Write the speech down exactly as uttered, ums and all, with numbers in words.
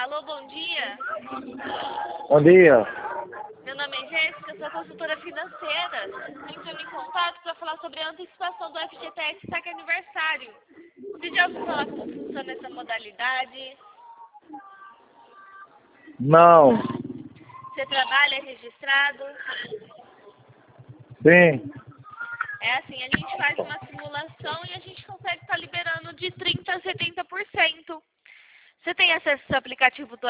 Alô, bom dia. Bom dia. Meu nome é Jéssica, sou consultora financeira. Entrando em contato para falar sobre a antecipação do F G T S Saque Aniversário. Você já ouviu falar como funciona essa modalidade? Não. Você trabalha é registrado? Sim. É assim, a gente faz uma simulação e a gente consegue estar liberando de trinta por cento a setenta por cento. Você tem acesso ao aplicativo do